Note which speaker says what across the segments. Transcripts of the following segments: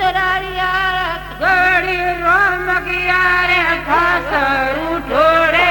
Speaker 1: ઘડી રોમ ગયા રે ખાસરું ઠોડે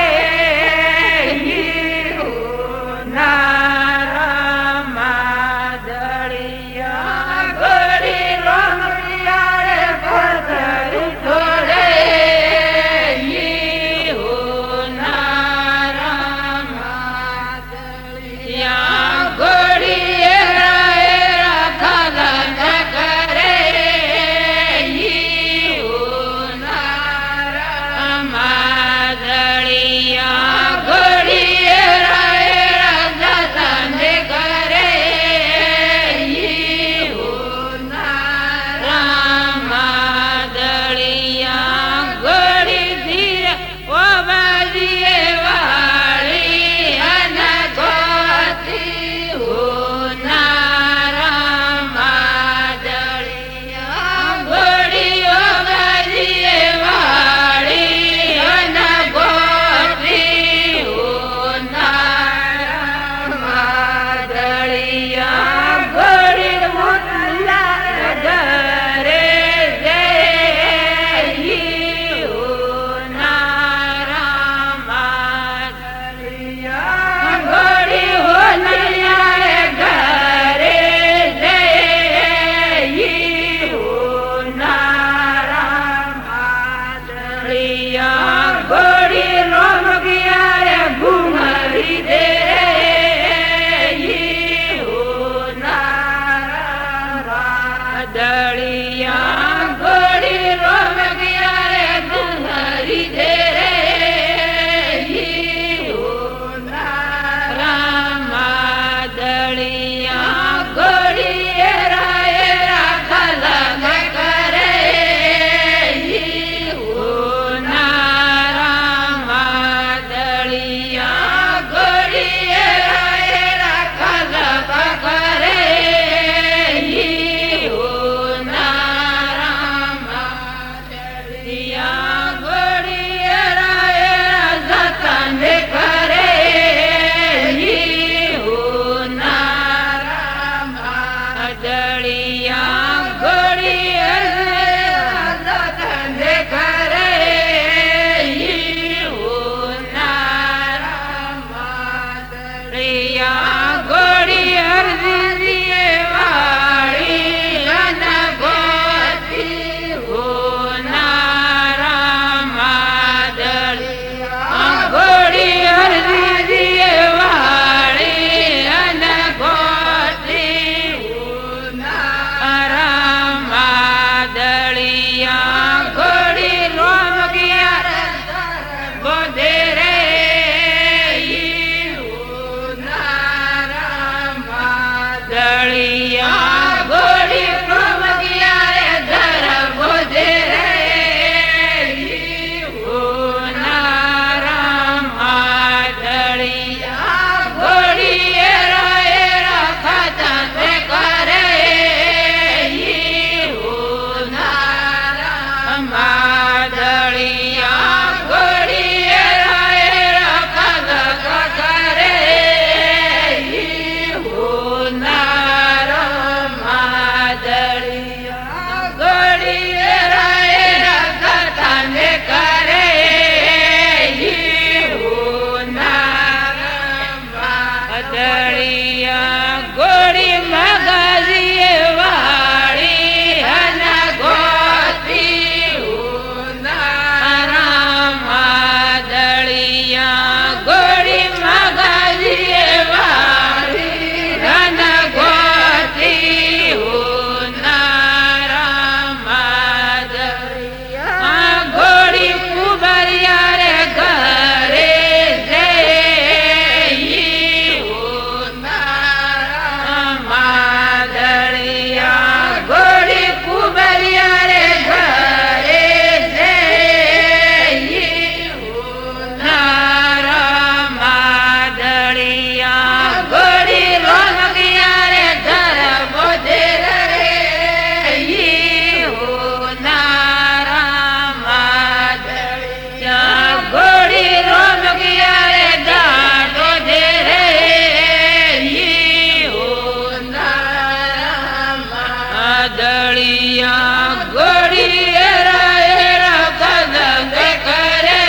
Speaker 1: વાદળિયા ઘોડી એરા કદમ કરે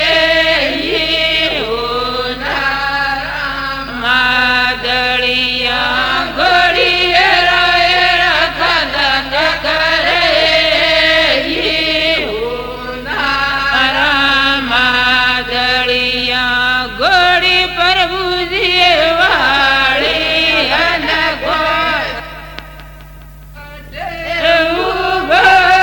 Speaker 1: માદળિયા ઘોડી એરા કદમ કરે માદળિયા ઘોડી પ્રભુજી વાળી અને ઘોડ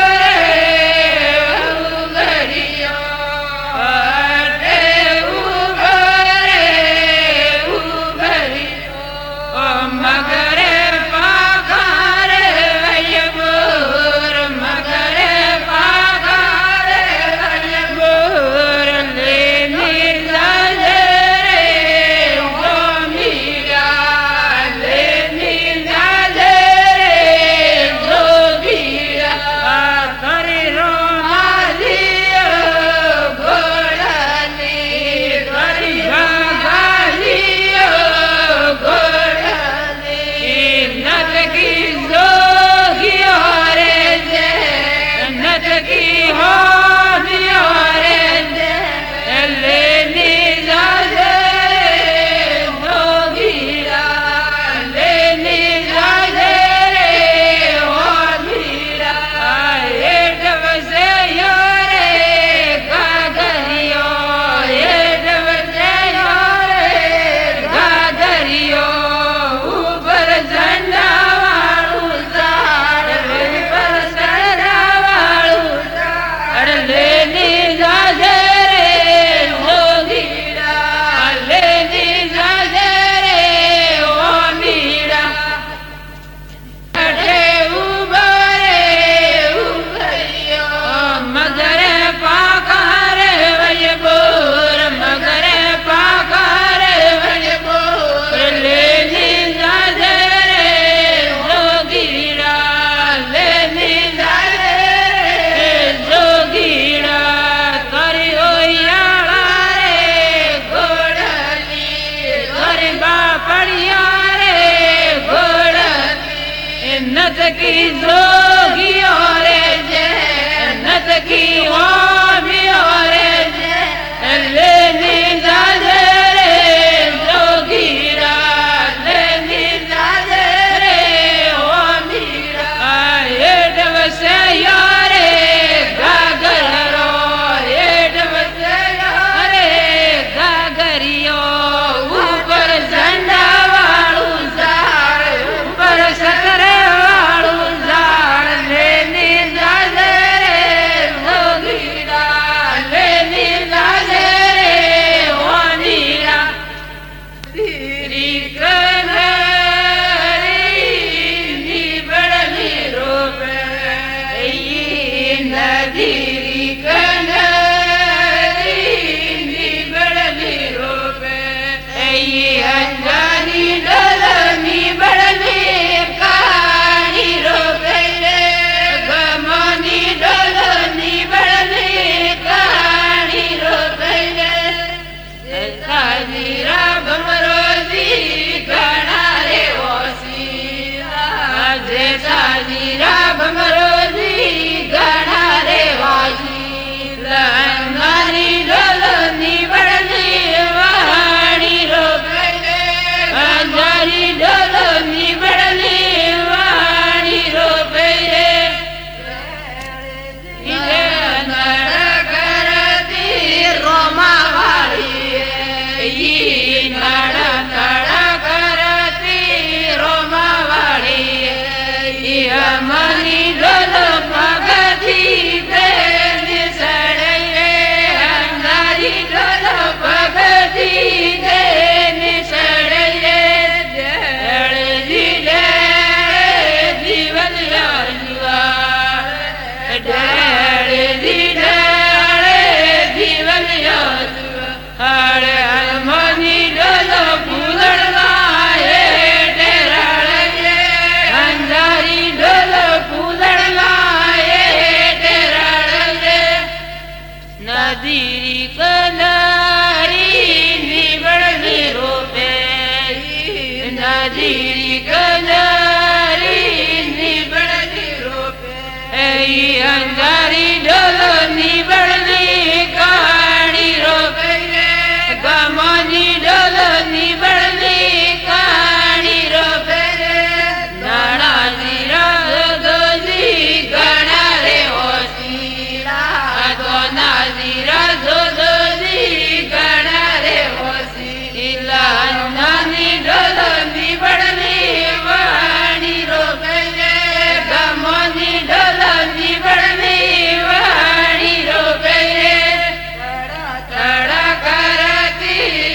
Speaker 1: ઈ અંધારી ડોલની બળની કહાણી રોપે રે ગમોની ડોલની બળની કહાણી રોપે રે નાણાની રાધોજી ઘણા રે હોશીરા તો નાની રાધોજી ઘણા રે હોશીલા નાની ડોલની બળની વાણી રોપે રે ગમોની ડોલની બળની વાણી રોપે રે તડા કરતી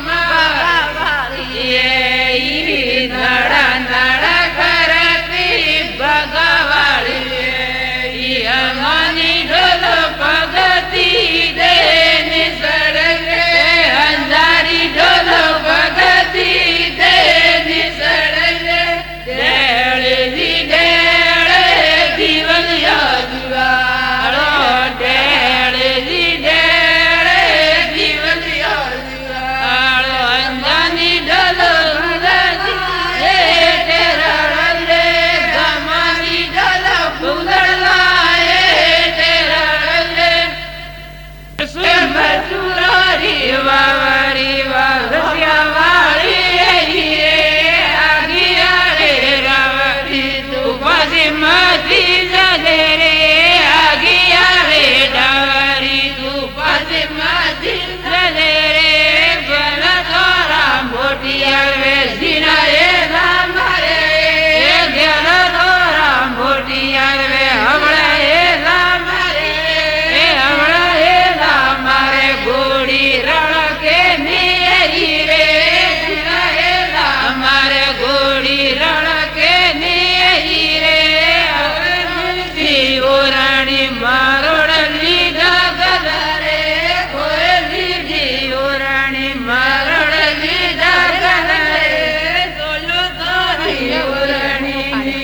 Speaker 1: ઈ નડા નડા કરતી ભગવાળી ઈ અમાની ઢોલ પગતી દે નિસળગે અંધારી ઢોલ પગતી દે નિસળગે ડેળજી ડેળે દીવલિયા દિવાળો ડેળજી ડેળે દીવલિયા દિવાળો અંધાની ઢોલ મચુરારી વાવરી વાવરિયાવાળી આગિયા રે રાવરી તું પાસે માથી જલે રે આગિયા રે ડાવરી તું પાસે માથી જલે રે બલ તોરા મોટી આવે ઝીણા એ રામ રે ઘેર તોરા મોટી આવે હમણાં એ રામ રે હમણાં એ રામ રે ઘોડી રણકે નિયરી રે અમારે ઘોડી રણકે નિયરી રે ઓરાણી મારોડ લીધા ગલા રે લીધી ઓરાણી મારોડ લીધા ગલા રે બોલો તારી ઓરાણી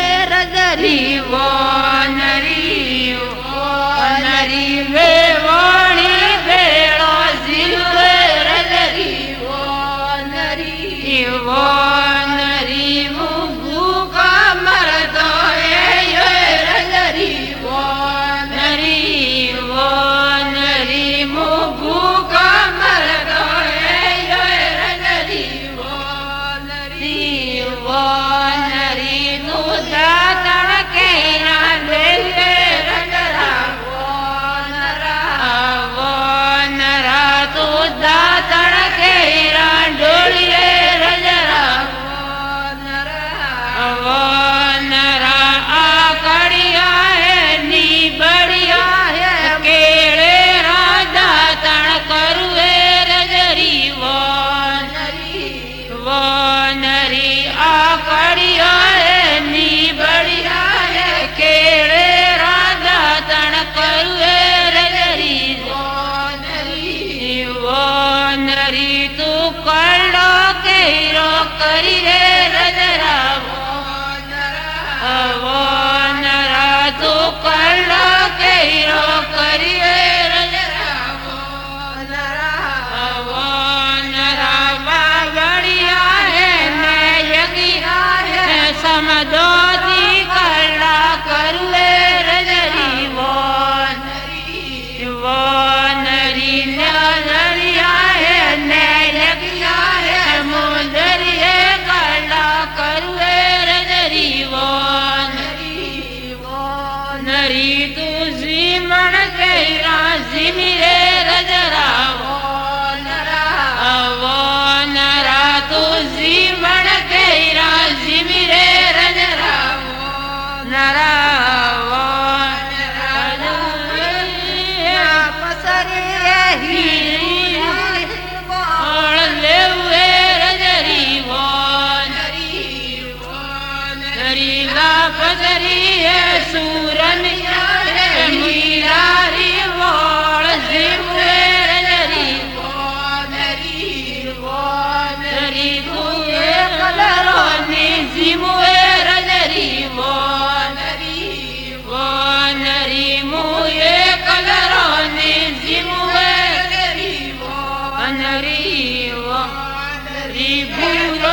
Speaker 1: નરી વો નરી વે વો नरी नरिया है नैलकिया है मुंदरी है कला करुए नरी वो नरी तुझी मन के राजी मेरे रजरा वो नरा तुझी मन के राजी मेरे रजरा नरा सूरन मीरारी वाल जिमुएर नरी नरी तुए कलरोनी जिमुएर नरी नरी मुए कलरोनी जिमुएर नरी नरी भूरो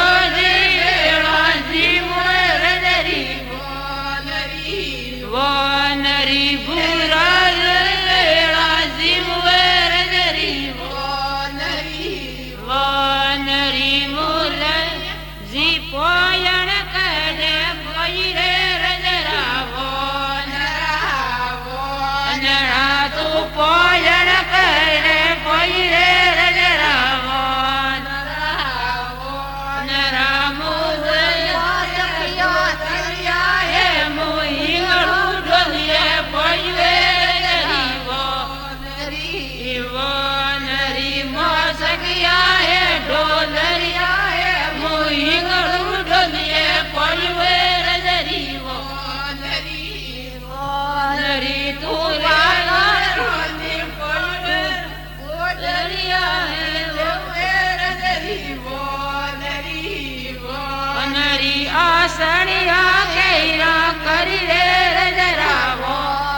Speaker 1: नरी भूरा जिमुएर नरी नरी मूल जी पोयण करे पोयरे रजरा नरा तू पोयण करे पोयरे रजरा नरा मूल आसनिया कैरा करी रे रजरा वो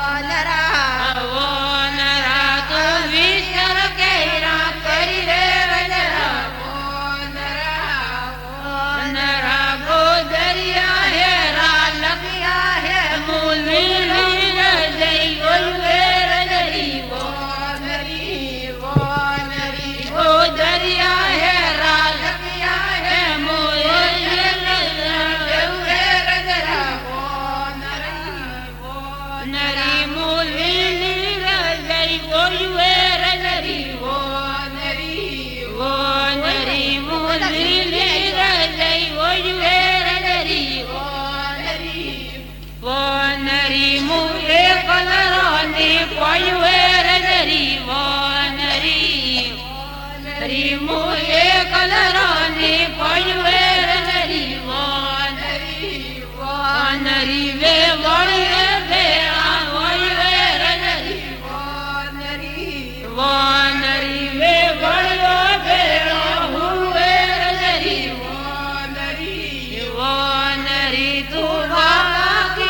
Speaker 1: नरा तो विचर कैरा करी रे रजरा नरा को दरिया है रालकिया है मूली जय गोलवे रजरी वो दरिया है रालकिया है मूली नरी मूली जय गोलवे रजरी वो नरी मूली जय गोलवे रजरी वो नरी मुए कलरोनी पोलवे रजरी वो नरी मुए कलरोनी पोलवे रजरी वो नरी वे वड़े नरी वे बड़ो बेड़ो हुए रजरी नरी तू बाकी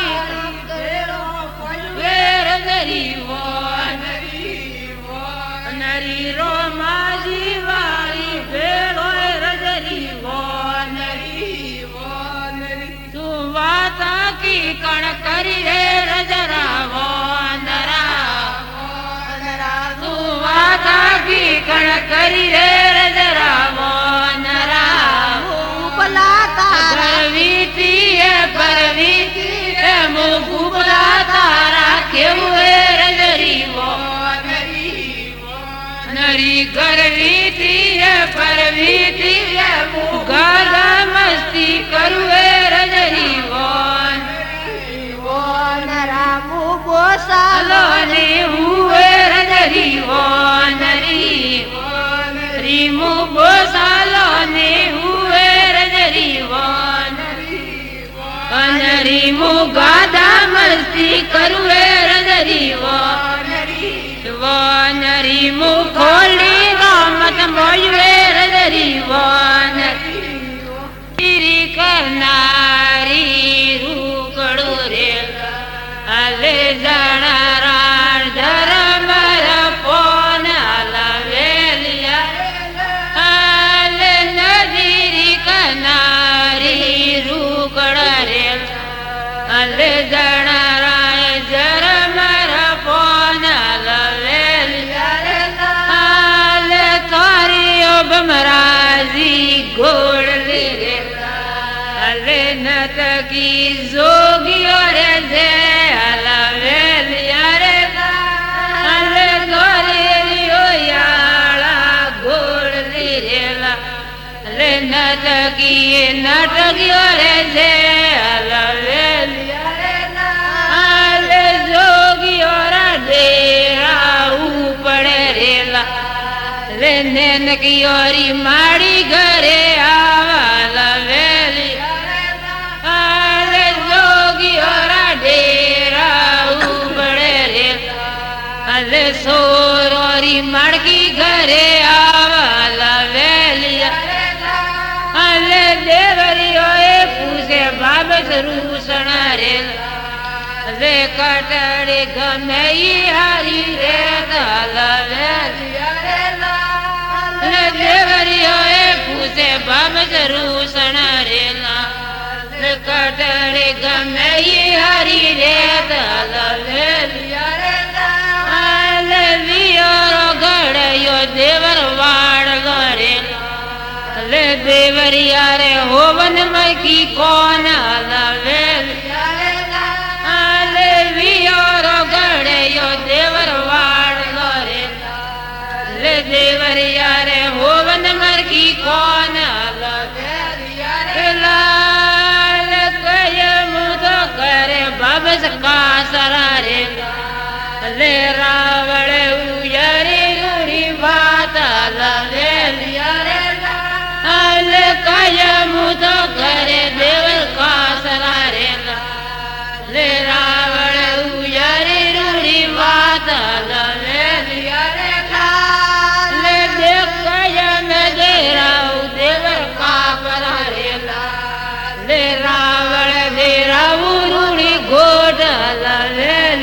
Speaker 1: वे रजरी नरी रो माजी वाली बेड़ो रजरी तू वाता की कण करी रे रजरा की कण करी रे रजरा नरा भूपला परवीती है मुगुबला तारा केवे रजरी नरी गर्वीती है परवीती है मुगाला मस्ती करुए रजरी नरा मुगो सालो ने हुए रजरी नरी मुगो सालो ने हुए रजरी नरी मुगादा मस्ती करुए रजरी नरी मुखोली रामत मोयुए रजरी नरी करनारी रूकड़ो रे अले जाना राण धर्म पोन अलवेलिया अले नदीरी कनारी रूकड़ रे अले जाना राण धर्म पोन अलवेलिया की जोगियो रे जे हलवेलिया रे अरे गोरी लियो याला गोड़ रेला रे नटकियो रे जे हलवेलिया रे अरे जोगियो रे डेरा ऊपड़े रेला रे नैन की ओरी माड़ी घरे आवाला वेली अरे जोगी ओरा डेरा ऊपड़े रे अरे सोर ओरी मड़की घरे आवाला वेली अरे देवरी ओए पूछे बाबस रूसण रे रे कटड़े गमे हारी रे ताला वेली देवरियो पूछे बाबस रूसण रेला कटड़े गमे हरी रे गड़यो देवर वाड़ रे देवरिया रे होवन में की कौन गड़यो देवर वाड़ रे देवरिया रे होवन मर की कौन लाल कय मुदो करे बाबस का सरा रे ले रावण उयरी रूढ़ी बात ले लिया रे लाल कय मुदो करे देवर का सरा रे ले रावण उयरी रूढ़ी बात ले लिया रे देवर का परा रे रावण दे रावूरी घोट ले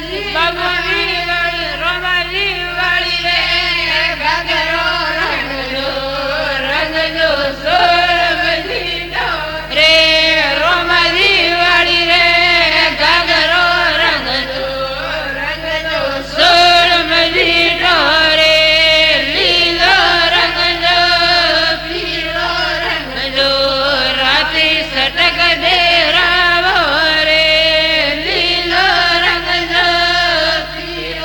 Speaker 1: બાબુની વાળી રોમાલી વાળી રે ઘાઘરો રંગલો રંગલો સોરમજીનો રે રોમાલી વાળી રે ઘાઘરો રંગલો રંગલો સોરમજીનો રે લીલો રંગલો પીળો રંગલો રાતે સટક દેરાવો રે લીલો રંગલો પીળો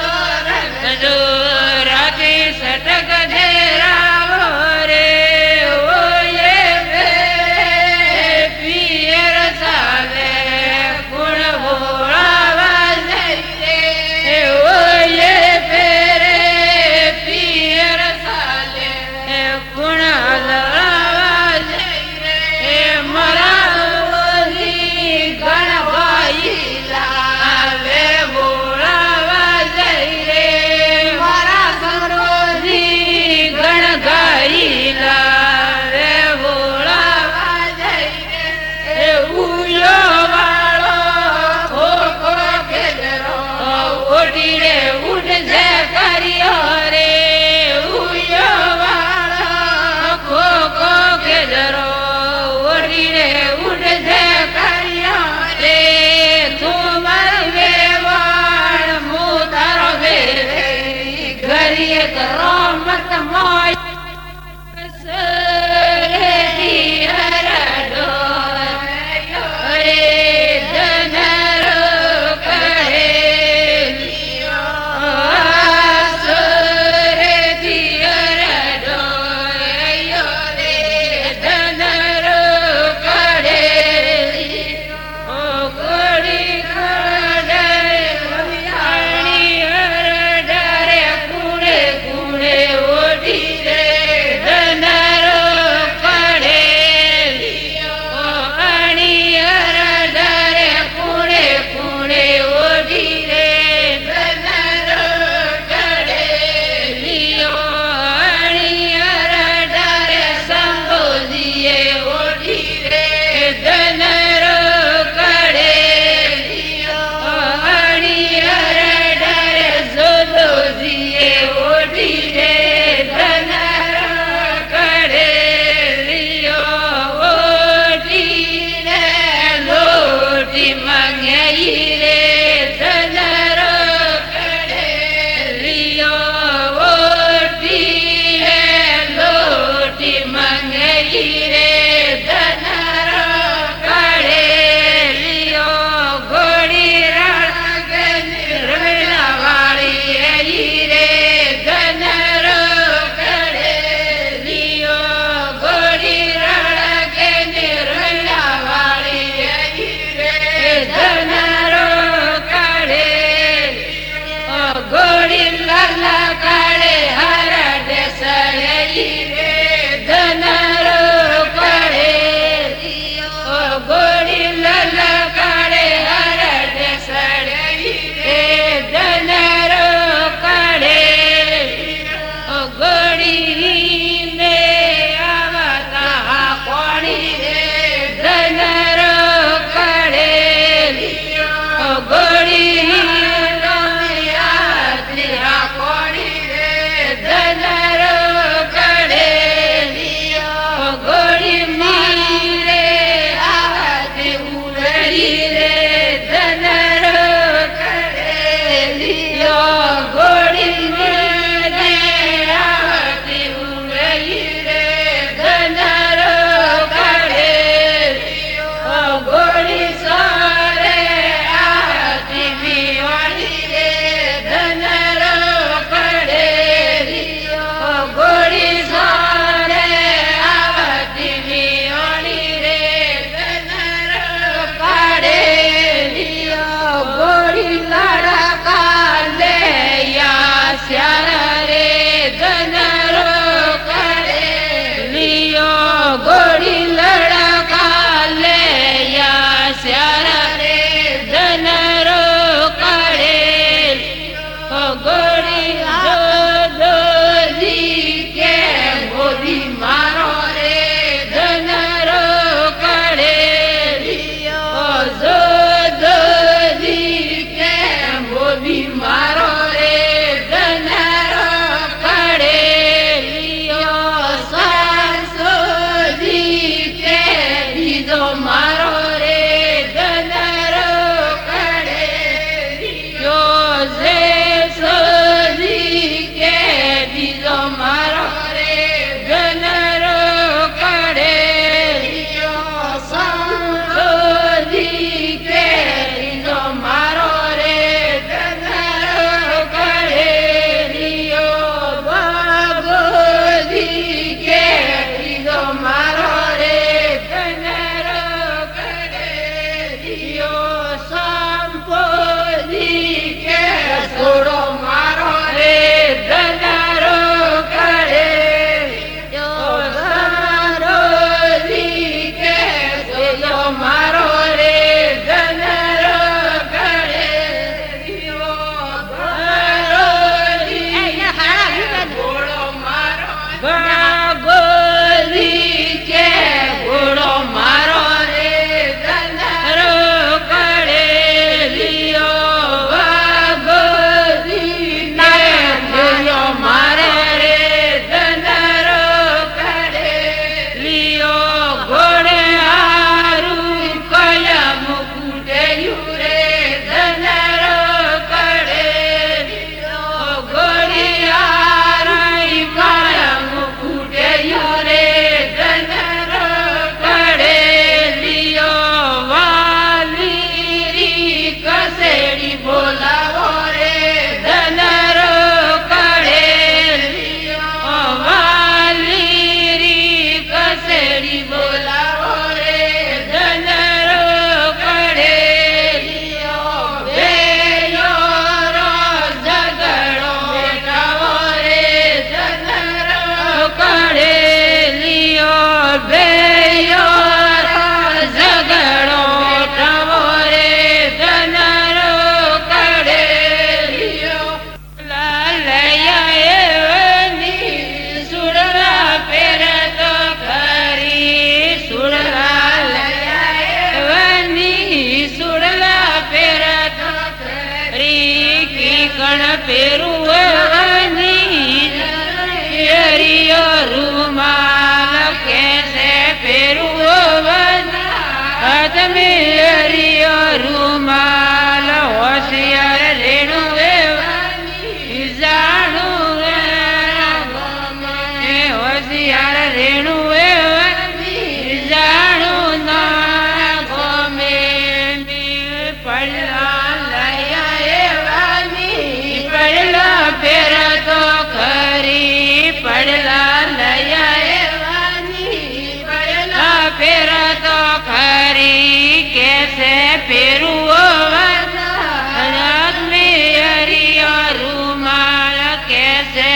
Speaker 1: કણ પેરુવાની હરિયો રૂમાલ કેસે પેરુવના તમે હરિયો રૂમાલ હોશિયાર રેણું એવાની જાણું હોશિયાર રેણું એવાની જાણું ના ગમે પડલા લયા એવાની પડલા ફેર તો ખરી પડલા લયા એવાની પડલા ફેર તો ખરી કેસે પેરુવના હરિયો રૂમાલ કેસે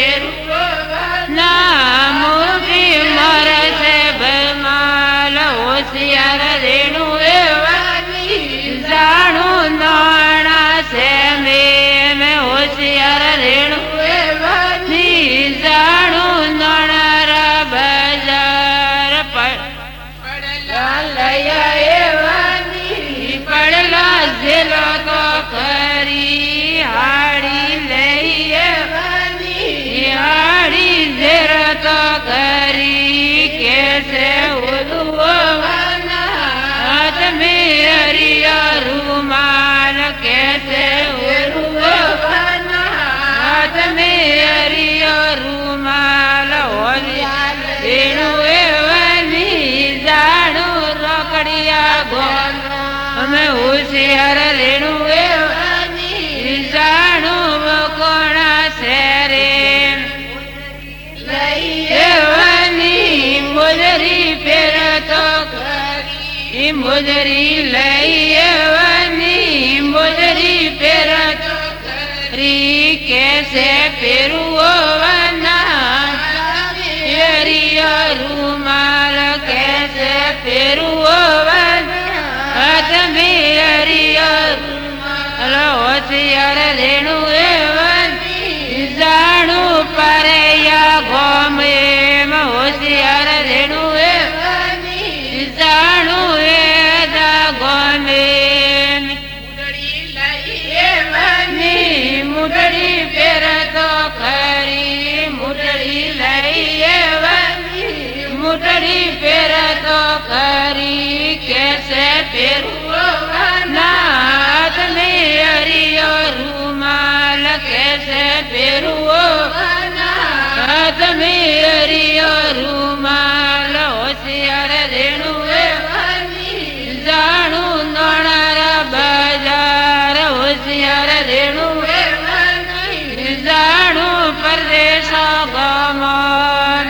Speaker 1: પેરુવના મોટી મરસે ભમાલ હોશિયાર રેણું એવાની જાણું નાણા છે મેં હોશિયાર રેણું એવાની જાણું નાણા બજાર પડલા લયા એવાની પડલા ઝેલો તો ખરી હાડી લઈ એવાની હાડી ઝેર તો ખરી કેસે ઉલવવાના તમે હરિયો રૂમાલ કેસે ઉલવવાના તમે હરિયો રૂમાલ હોશિયાર રેણું એવાની જાણું રોકડિયા ગોળ અમે હોશિયાર રેણું એવાની જાણું કોણા શેરે એવાની મોજરી ફેર તો ખરી મોજરી લઈ એવાની મોજરી ફેર તો ખરી કેસે પેરુવના હરિયો રૂમાલ કેસે પેરુવના તમે હરિયો રૂમાલ હોશિયાર રેણું એવાની જાણું પરૈયા ગોમે હોશિયાર રેણું એવાની જાણું એદા ગોમે મુદડી ફેર તો ખરી મુદડી લઈ એવાની મુદડી ફેર તો ખરી કેસે પેરુવના તમે હરિયો રૂમાલ કેસે પેરુવના તમે હરિયો રૂમાલ હોશિયાર રેણું એવાની જાણું નોણારા બજાર હોશિયાર રેણું એવાની જાણું પરદેશો ગમન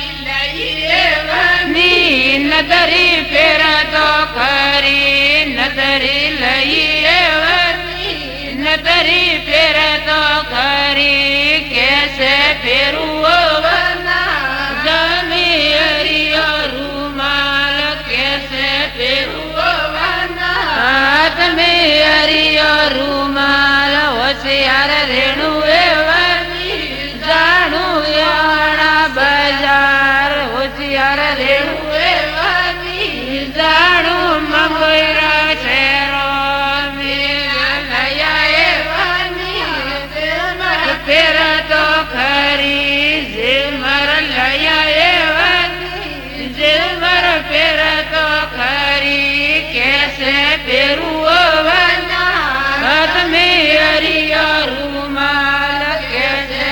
Speaker 1: નદરી ફેર તો ખરી નદરી લઈ એવાની નદરી ફેર તો ખરી કેસે પેરુવના તમે હરિયો રૂમાલ કેસે પેરુવના તમે હરિયો રૂમાલ હોશિયાર રેણું એવાની જાણું યાણા બજાર હોશિયાર રેણું એવાની જાણું મંગોયરા શેરો લયા એવાની ફેર તો ખરી ઝિલમર લયા એવાની ઝિલમર ફેર તો ખરી કેસે પેરુવના તમે હરિયો રૂમાલ કેસે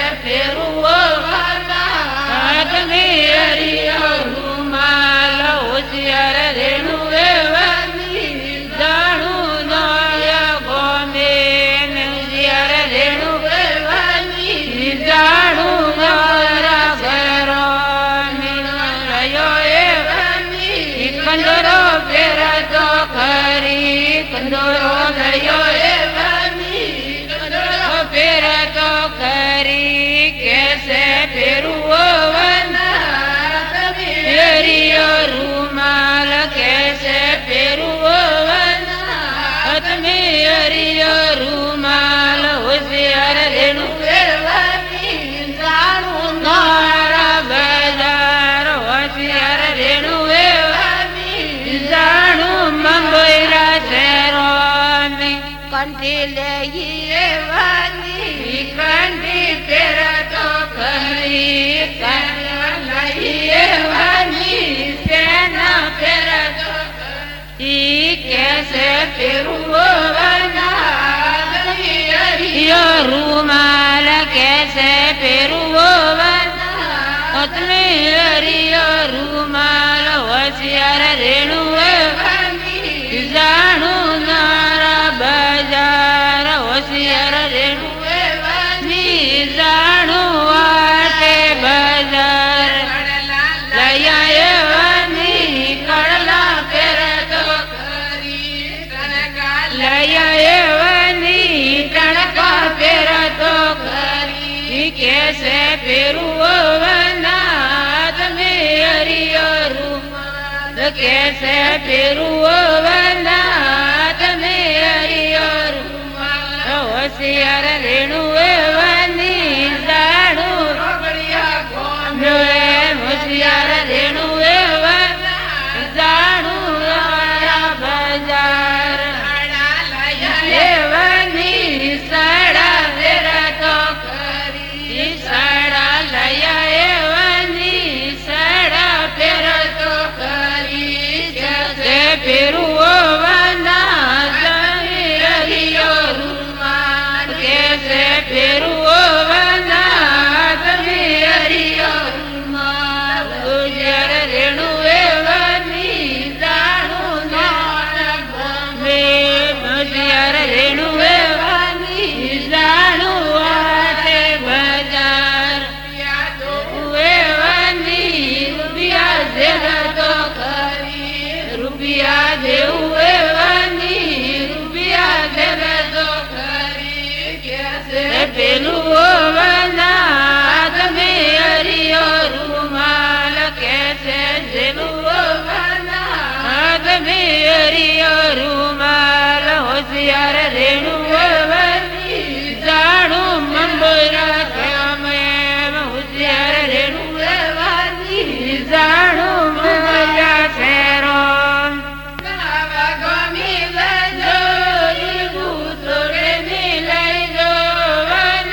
Speaker 1: પેરુવના તમે હરિયો રૂમાલ હોશિયાર રેણું એવાની જાણું નોળ્યા ગોમે હોશિયાર રેણું એવાની જાણું નોળા ઘરો રહ્યો એવાની કંદોરો ફેર તો ખરી કંદોરો રહ્યો એવાની કંદોરો ફેર તો ખરી કેસે પેરુવના તમે હરિયો રૂમાલ કેસે પેરુવના તમે હરિયો રૂમાલ હોશિયાર રેણું એવાની જાણું નોરા બજાર હોશિયાર રેણું એવાની જાણું મંગોયરા શેરો કંઠી લઈ એવાની કેસે પહેરવો રૂમાલ કેસે પહેરવો અતલી હરિયો રૂમાલ હોશિયાર રેણુએ જાણું નારા બજાર હોશિયાર રેણુએ જાણું વાટે બજાર લયાવાની કડલા પહેરતો લયાવાની ટણકા પહેરતો કેસે પહેરવો તમે હરિયો રૂમાલ કેસે પહેરવો તમે હરિયો રૂમાલ હોશિયાર રેણુએ વાની જાણું હોશિયાર રેણુએ જાણું બજાર લેવાની સાડા ફેરતો સાડા લયા એવાની સાડા ફેરતો ફેરવો હરિયો રૂમાલ કેસે ફેરવો તમે હરિયો રૂમાલ ગુજર રેણુએ વાની જાણું હોશિયાર રેણુએ વાની જાણું વાટે બજાર રૂપિયા જેવો રૂપિયા જેવું એવાની રૂપિયા દેવે તો પેલું તમે હરિયો રૂમાલ કેસે જેલું તમે હરિયો રૂમાલ હોશિયાર રેણું જાણું મંબરા અમે હોશિયાર રેણું જાણું મંબરા ફેરો લઈ જો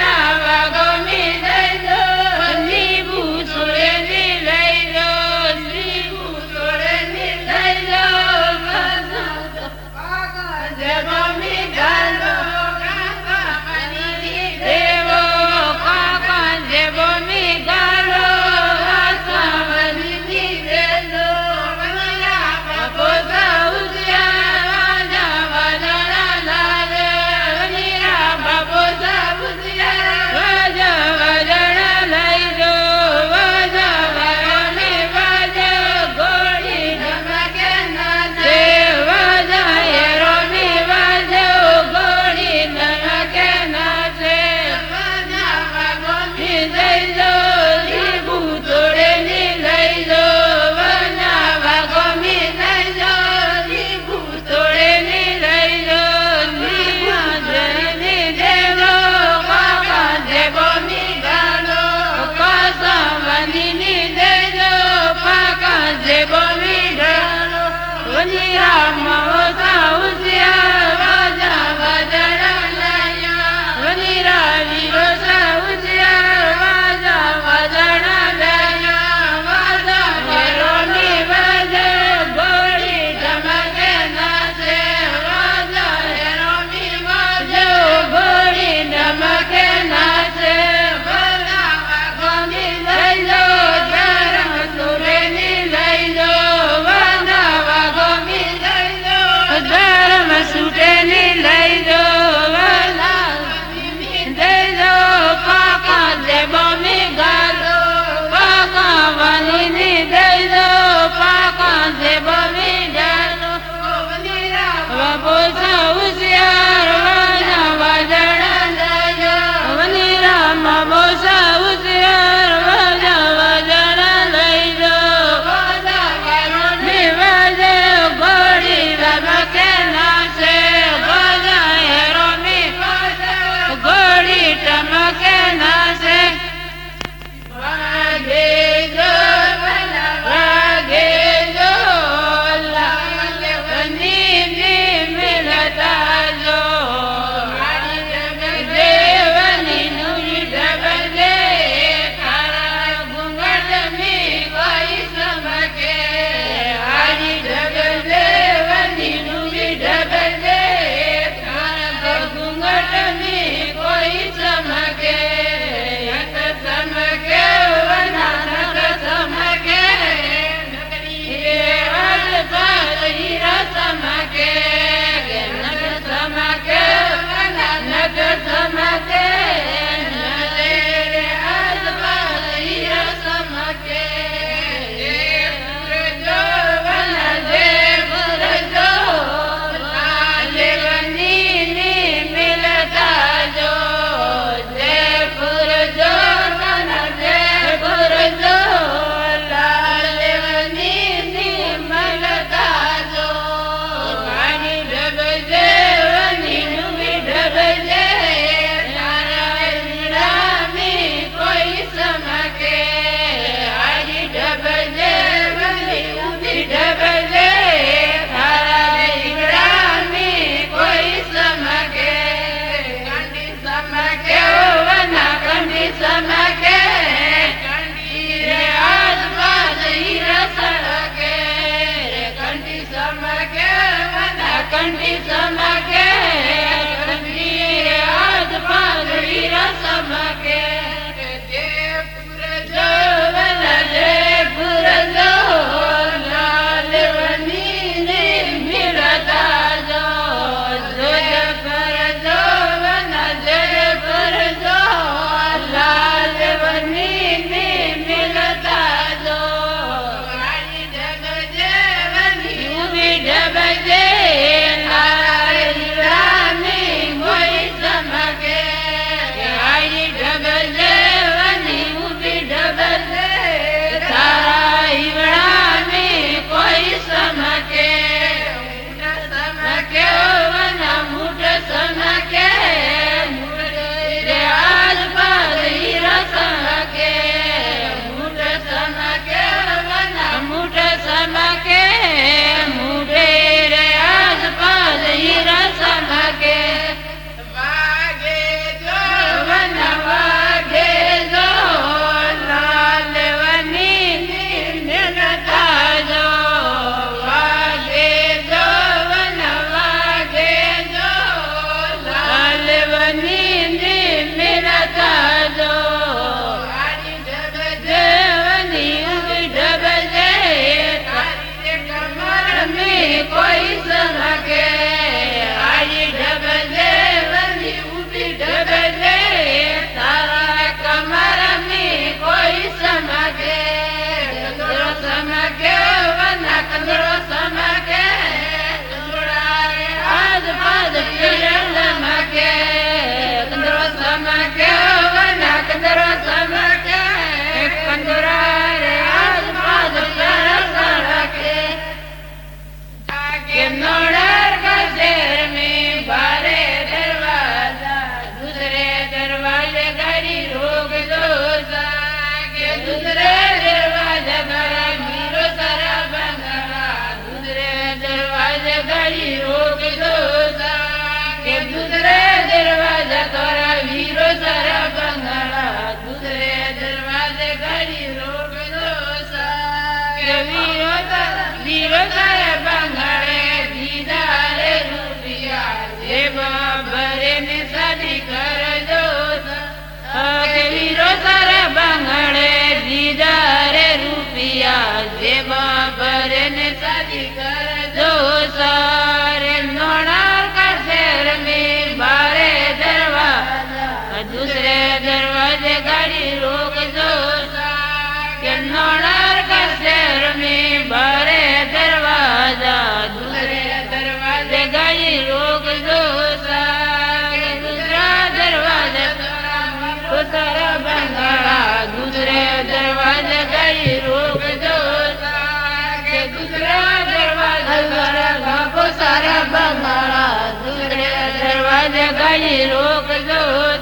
Speaker 1: दूसरे दरवाजे द्वारा वीरो सारा बंगाला दूसरे दरवाजे गाड़ी रोक दो सा के दूसरे दरवाजे द्वारा वीरो सारा बंगाला दूसरे दरवाजे गाड़ी रोक दो सा के वीरो सारा बंगाले दीदारे रुपया जेब भरे ने शादी कर दो के वीरो सारा बंगाले दीदारे रुपया जेब भरे ने शादी कर दो सारे नोनार का शहर में बारे दरवाजा दूसरे दरवाजे गाड़ी रोक दो के नोनार का शहर में बारे दरवाजा दूसरे दरवाजे गाड़ी रोक दो दूसरा दरवाजा सारा बंगाला दूसरे दरवाजे गाड़ी रोक दो दूसरा दरवाजा सारा बंगाला दूसरे दरवाजे गाड़ी रोक दो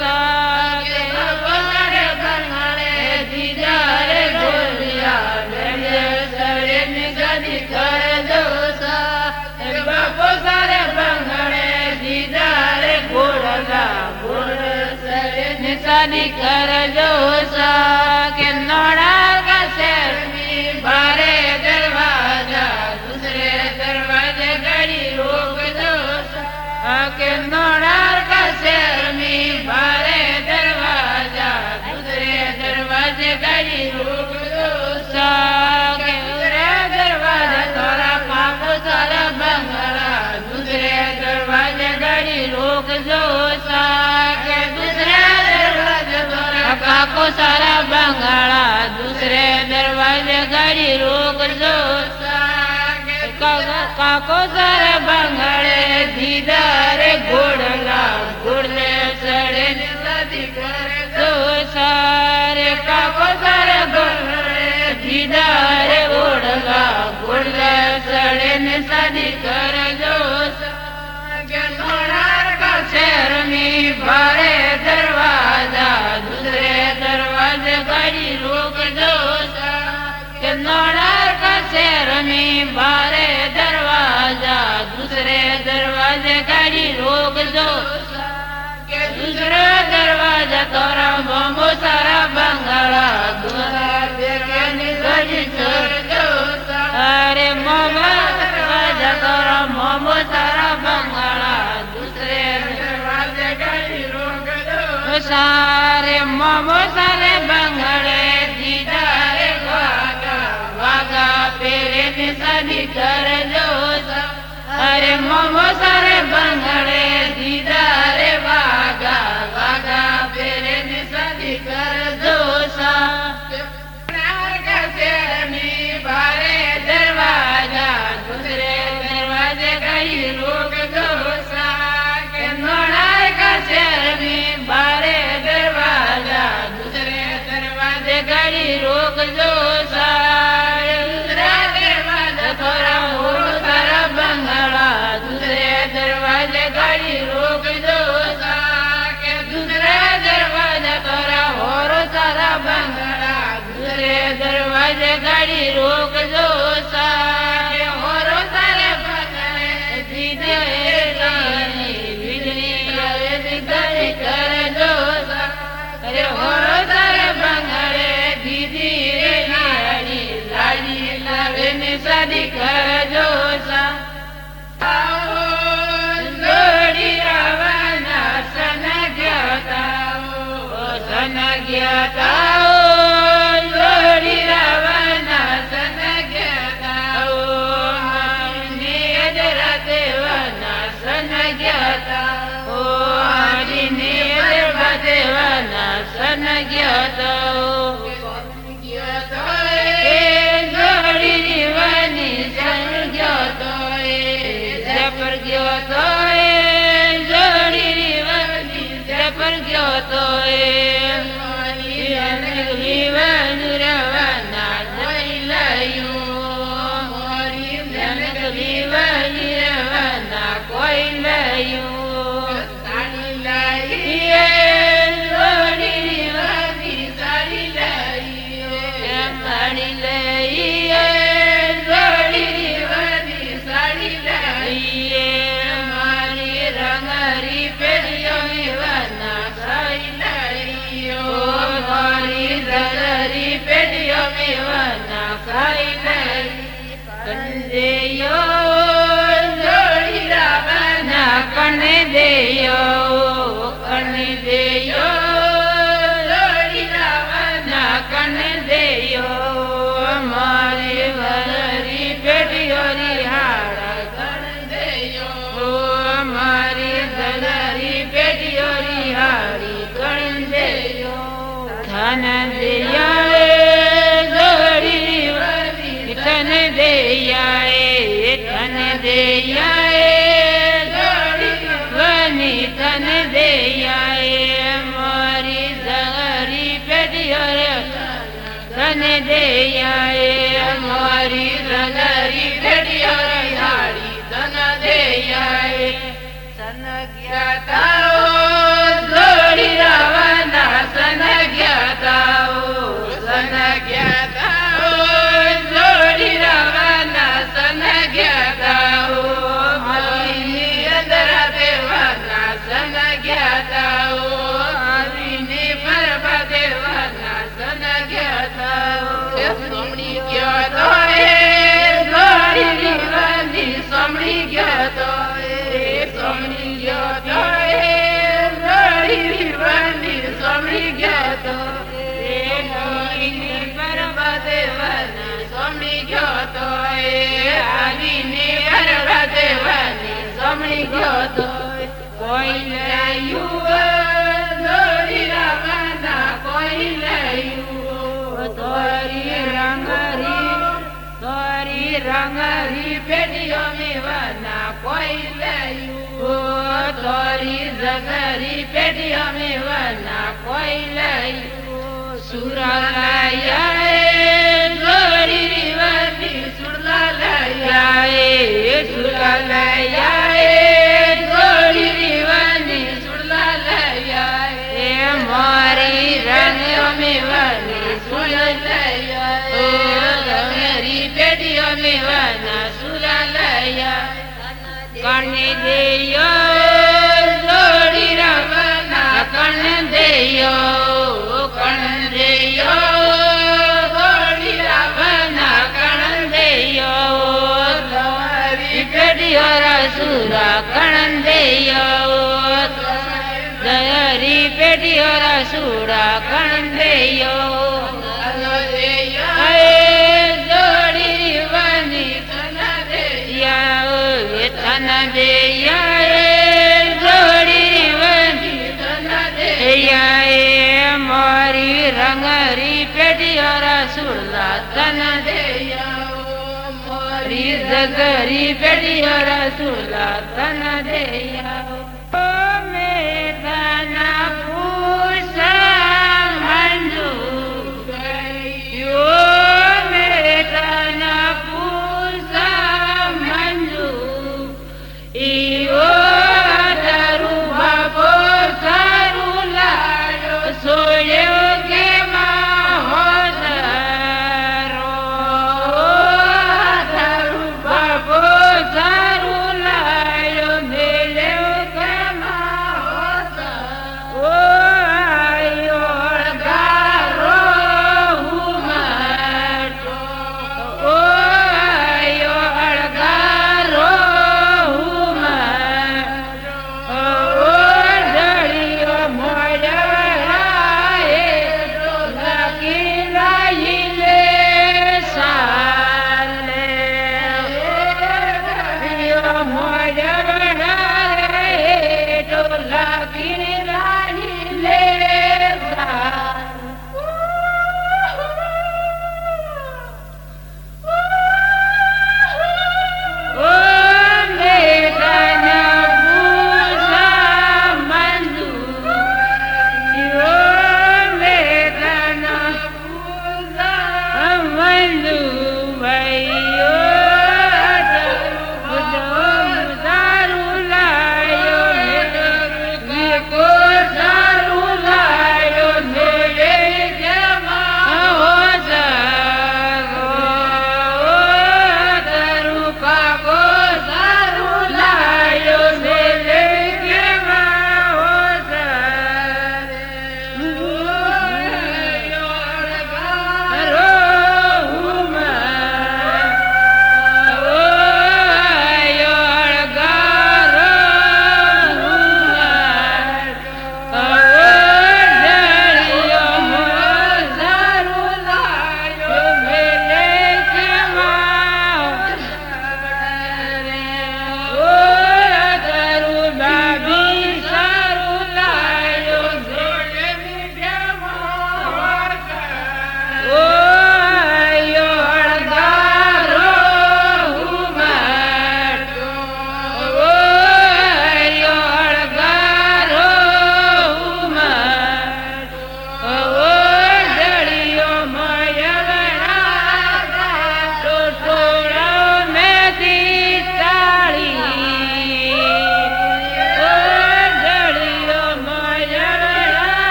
Speaker 1: सारे बंगाले दीदारे गोलिया सड़े में शादी कर दो बापो सारे बंगाले दीदारे गोड़ला गोड़ सड़े में शादी कर दो के नोड़ा का शहर में बारे दरवाजा दूसरे दरवाजे गाड़ी रोक दो के नोड़ा का शहर में बारे दरवाजा दूसरे दरवाजे गाड़ी रोक दो के दूसरे दरवाजे थोड़ा पापो सारा बंगाला दूसरे दरवाजे गाड़ी रोक दो के दूसरे दरवाजे थोड़ा पापो सारा बंगाला दूसरे दरवाजे गाड़ी रोक दो काको सारा बंगाले दीदारे घोड़ला घोड़ले सड़े शादी कर दो सारे काको सारा बंगाले दीदारे घोड़ला घोड़ले सड़े शादी कर दो का शहर में बारे दरवाजा दूसरे दरवाजे गाड़ी रोक दो नोड़ा का शहर में बारे दरवाजा दूसरे दरवाजे गाड़ी रोक दो दूसरा दरवाजा तोरा बम्बो सारा बंगाला दूसरा दरवाजे गाड़ी छोड़ दो अरे मोमो दरवाजा तोरा मोमो सारा बंगाला दूसरे दरवाजे गाड़ी रोक दो सारे मोमो सारे बंगाले दीदारे वागा पेरे में शादी कर दो अरे मोमो सारे बंगाले दीदारे वागा वागा पेरे में शादी कर दो का शहर में बारे दरवाजा दूसरे दरवाजे गाड़ी रोक दो नोड़ा का शहर में बारे दरवाजा दूसरे दरवाजे गाड़ी रोक दो थोड़ा हो सारा बंगाला दूसरे दरवाजे गाड़ी रोक दो के दूसरे दरवाजे थोड़ा और सारा बंगाला दूसरे दरवाजे गाड़ी रोक दो और सारे बंगाले सीधे बिजली गाड़ी कर दो अरे और सारे बंगाले दीदी लाड़ी लावे ने शादी कर दो लोड़ी रावना सन ज्ञाता लोड़ी रावना सन ज्ञाता नेद देवना सन ज्ञाता नेद देवना सन ज्ञाता साड़ी ધન દયા જોડી ધન દયા ધન દયા જોડી ધન દયા મારી જગરી પેઢીઓ રે ધન દયા મારી જગરી પેઢીઓ રે ધન દયા સન જ્ઞાતાઓ જોડી રાવના સન જ્ઞાતાઓ સન જ્ઞાતાઓ જોડી રાવના સન જ્ઞાતાઓ આવીને અંદર દેવાના સન જ્ઞાતાઓ આવીને પરબા દેવાના સન જ્ઞાતાઓ સોમણી જ્ઞાતો જોડી રીવાની સોમણી જ્ઞાતો સોમણી જ્ઞાતો જોડી રીવાની સોમણી જ્ઞાતો પરબા દેવાના સોમણી જ્ઞાતો આવીને પરબા દેવાની સોમણી જ્ઞાતો કોઈ લયું જોડી રાવના કોઈ લયું તોરી રંગરી પેઢીઓ મેવાના કોઈ લયું તોરી જગરી પેઢીઓ મેવાના કોઈ લયું સુરાલયા જોડી રીવાની સુરલાલયા સુરલાલયા જોડી રીવાની સુરલાલયા મારી રંગ મેવાની સુરલાલયા રંગરી પેઢીઓ મેવાના સુરલાલયા કણ દેયો જોડી રાવના કણ દેયો જોડી રાવના કણ દેયો તારી પેઢીઓ રસુરા કણ દેયો દયરી પેઢીઓ રસુરા કણ દેયો જોડી રીવાની ધન દયા જોડી રીવાની ધન દયા મારી રંગરી પેઢીઓ રસુલા ધન દયા મારી જગરી પેઢીઓ રસુલા ધન દયા મેઘના પૂષા મંજુ મેઘના પૂષા મંજુ ઈઓ તારું બાપો સારું લાયો સોયો કે મહોદરો તારું બાપો સારું લાયો મેલ્યો કે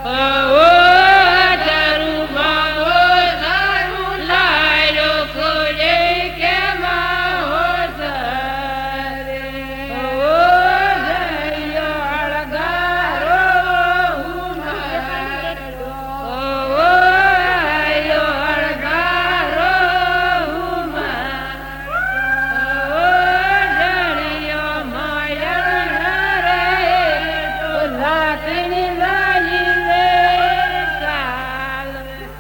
Speaker 1: ઓ